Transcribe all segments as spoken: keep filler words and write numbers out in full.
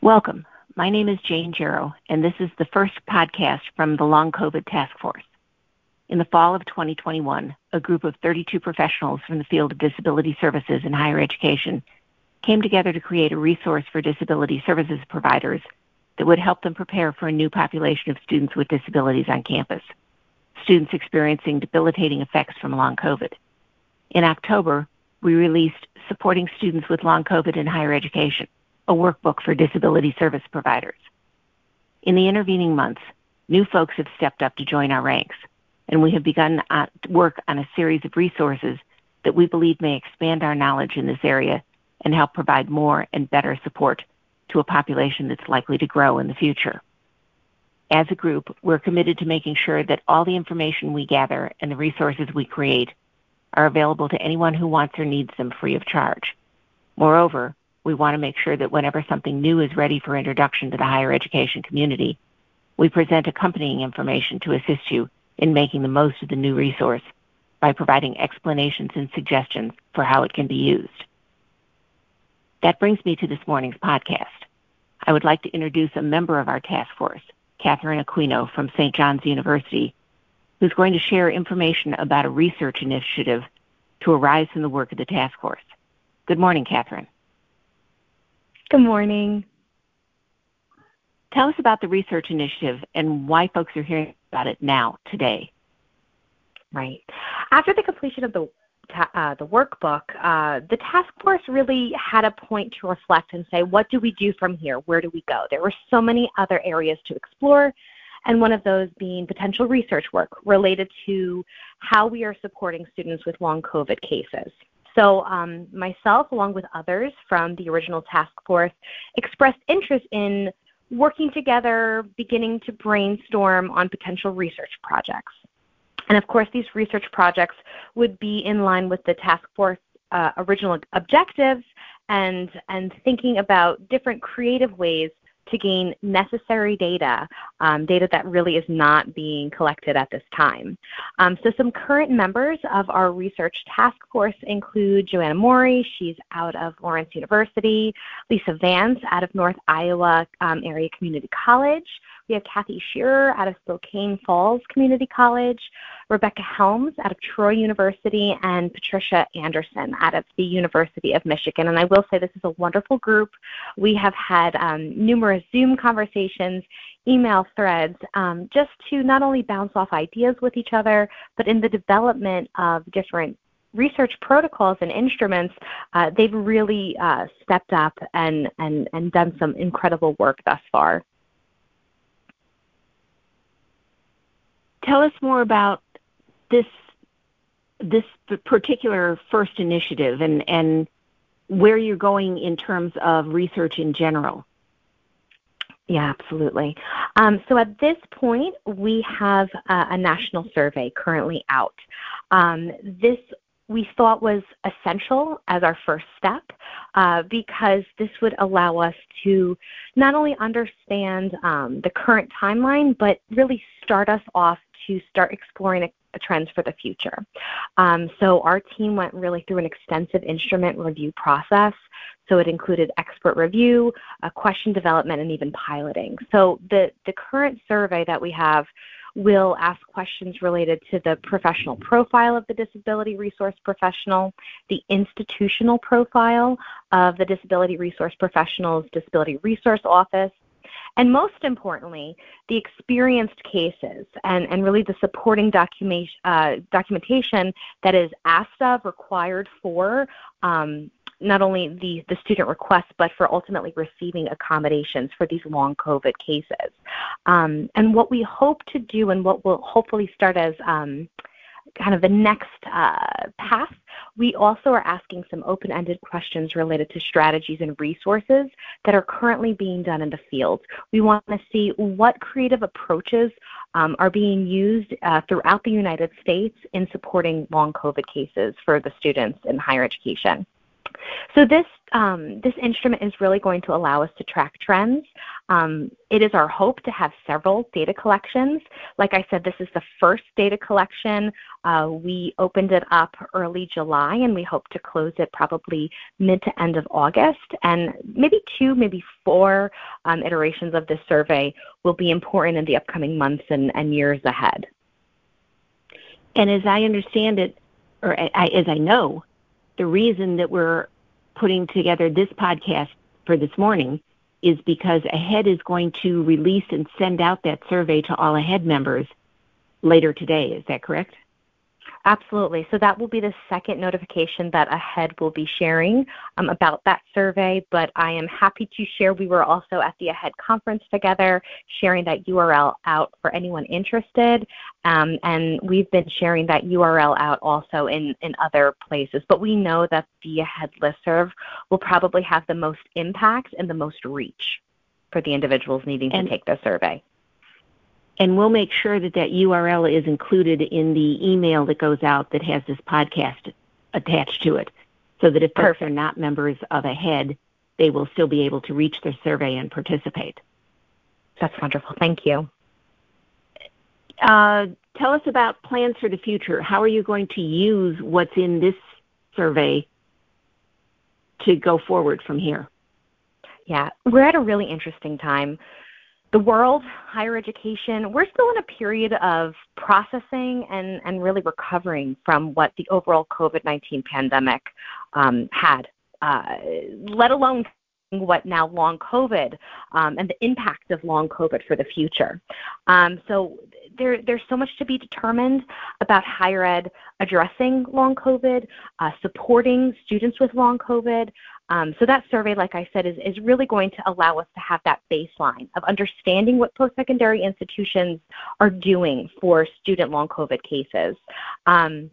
Welcome. My name is Jane Jarrow, and this is the first podcast from the Long COVID Task Force. In the fall of twenty twenty-one, a group of thirty-two professionals from the field of disability services in higher education came together to create a resource for disability services providers that would help them prepare for a new population of students with disabilities on campus, students experiencing debilitating effects from long COVID. In October, we released Supporting Students with Long COVID in Higher Education, a workbook for disability service providers. In the intervening months, new folks have stepped up to join our ranks, and we have begun to work on a series of resources that we believe may expand our knowledge in this area and help provide more and better support to a population that's likely to grow in the future. As a group, we're committed to making sure that all the information we gather and the resources we create are available to anyone who wants or needs them free of charge. Moreover, we want to make sure that whenever something new is ready for introduction to the higher education community, we present accompanying information to assist you in making the most of the new resource by providing explanations and suggestions for how it can be used. That brings me to this morning's podcast. I would like to introduce a member of our task force, Catherine Aquino from Saint John's University, who's going to share information about a research initiative to arise from the work of the task force. Good morning, Catherine. Good morning. Tell us about the research initiative and why folks are hearing about it now, today. Right. After the completion of the uh, the workbook, uh, the task force really had a point to reflect and say, what do we do from here? Where do we go? There were so many other areas to explore, and one of those being potential research work related to how we are supporting students with long COVID cases. So um, myself, along with others from the original task force, expressed interest in working together, beginning to brainstorm on potential research projects. And of course, these research projects would be in line with the task force uh, original objectives and, and thinking about different creative ways to gain necessary data, um, data that really is not being collected at this time. Um, so some current members of our research task force include Joanna Mori, she's out of Lawrence University, Lisa Vance out of North Iowa um, Area Community College, we have Kathy Shearer out of Spokane Falls Community College, Rebecca Helms out of Troy University, and Patricia Anderson out of the University of Michigan. And I will say this is a wonderful group. We have had um, numerous Zoom conversations, email threads, um, just to not only bounce off ideas with each other, but in the development of different research protocols and instruments, uh, they've really uh, stepped up and, and, and done some incredible work thus far. Tell us more about this this particular first initiative and, and where you're going in terms of research in general. Yeah, absolutely. Um, so at this point, we have uh, a national survey currently out. Um, this we thought was essential as our first step uh, because this would allow us to not only understand um, the current timeline, but really start us off to start exploring a, a trends for the future. Um, so our team went really through an extensive instrument review process. So it included expert review, uh, question development, and even piloting. So the, the current survey that we have will ask questions related to the professional profile of the disability resource professional, the institutional profile of the disability resource professional's disability resource office, and most importantly, the experienced cases and, and really the supporting document, uh, documentation that is asked of, required for um, not only the, the student requests, but for ultimately receiving accommodations for these long COVID cases. Um, and what we hope to do and what will hopefully start as um, kind of the next uh, path, we also are asking some open-ended questions related to strategies and resources that are currently being done in the field. We want to see what creative approaches um, are being used uh, throughout the United States in supporting long COVID cases for the students in higher education. So this um, this instrument is really going to allow us to track trends Um, it is our hope to have several data collections. Like I said, this is the first data collection. Uh, we opened it up early July, and we hope to close it probably mid to end of August. And maybe two, maybe four um, iterations of this survey will be important in the upcoming months and, and years ahead. And as I understand it, or I, as I know, the reason that we're putting together this podcast for this morning is because AHEAD is going to release and send out that survey to all AHEAD members later today. Is that correct? Absolutely. So that will be the second notification that AHEAD will be sharing um, about that survey. But I am happy to share we were also at the AHEAD conference together, sharing that U R L out for anyone interested. Um, and we've been sharing that U R L out also in, in other places. But we know that the AHEAD listserv will probably have the most impact and the most reach for the individuals needing and, to take the survey. And we'll make sure that that U R L is included in the email that goes out that has this podcast attached to it, so that if folks are not members of AHEAD, they will still be able to reach their survey and participate. That's wonderful. Thank you. Uh, tell us about plans for the future. How are you going to use what's in this survey to go forward from here? Yeah, we're at a really interesting time. The world, higher education, we're still in a period of processing and, and really recovering from what the overall COVID nineteen pandemic um, had, uh, let alone what now long COVID um, and the impact of long COVID for the future. Um, so there, there's so much to be determined about higher ed addressing long COVID, uh, supporting students with long COVID. Um, so that survey, like I said, is, is really going to allow us to have that baseline of understanding what post-secondary institutions are doing for student long COVID cases. Um,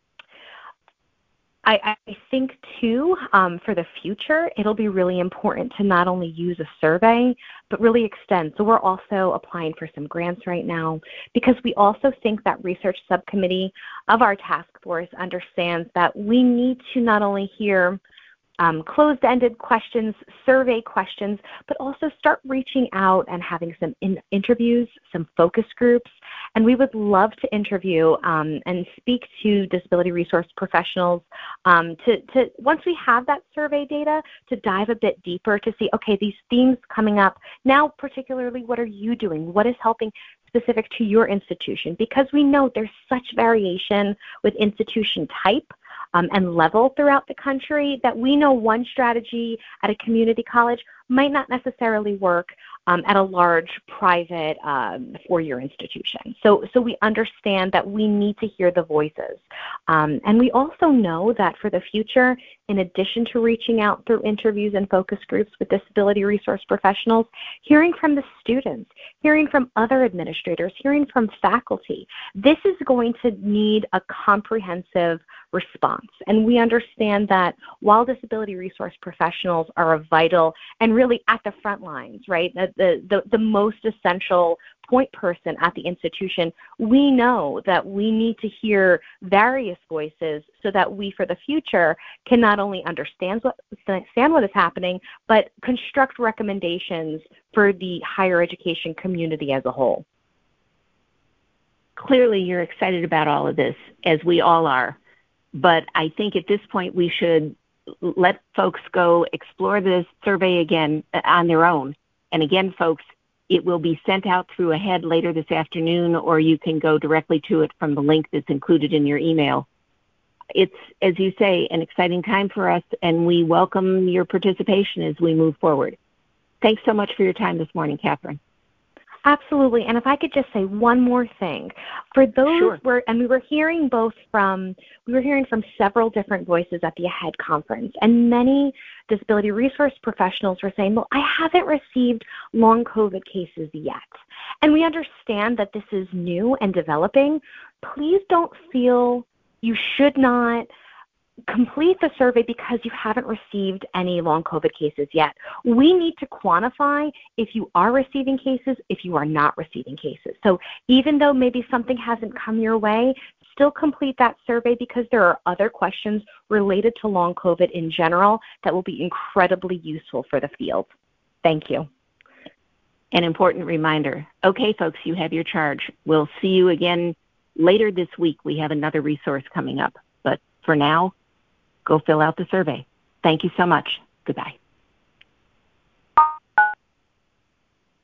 I, I think, too, um, for the future, it'll be really important to not only use a survey, but really extend. So we're also applying for some grants right now because we also think that research subcommittee of our task force understands that we need to not only hear Um, closed-ended questions, survey questions, but also start reaching out and having some in- interviews, some focus groups. And we would love to interview um, and speak to disability resource professionals um, to, to, once we have that survey data, to dive a bit deeper to see, okay, these themes coming up. Now, particularly, what are you doing? What is helping specific to your institution? Because we know there's such variation with institution type Um, and level throughout the country that we know one strategy at a community college might not necessarily work um, at a large private um, four-year institution. So, so we understand that we need to hear the voices. Um, and we also know that for the future, in addition to reaching out through interviews and focus groups with disability resource professionals, hearing from the students, hearing from other administrators, hearing from faculty, this is going to need a comprehensive response. And we understand that while disability resource professionals are a vital and really at the front lines, right, the, the, the, the most essential point person at the institution, we know that we need to hear various voices so that we, for the future, can not only understand what, understand what is happening, but construct recommendations for the higher education community as a whole. Clearly, you're excited about all of this, as we all are. But I think at this point we should let folks go explore this survey again on their own. And again, folks, it will be sent out through AHEAD later this afternoon, or you can go directly to it from the link that's included in your email. It's, as you say, an exciting time for us, and we welcome your participation as we move forward. Thanks so much for your time this morning, Catherine. Absolutely. And if I could just say one more thing. For those, sure. were, and we were hearing both from, we were hearing from several different voices at the AHEAD conference, and many disability resource professionals were saying, well, I haven't received long COVID cases yet. And we understand that this is new and developing. Please don't feel you should not complete the survey because you haven't received any long COVID cases yet. We need to quantify if you are receiving cases, if you are not receiving cases. So even though maybe something hasn't come your way, still complete that survey because there are other questions related to long COVID in general that will be incredibly useful for the field. Thank you. An important reminder. Okay, folks, you have your charge. We'll see you again later this week. We have another resource coming up. But for now, go fill out the survey. Thank you so much. Goodbye.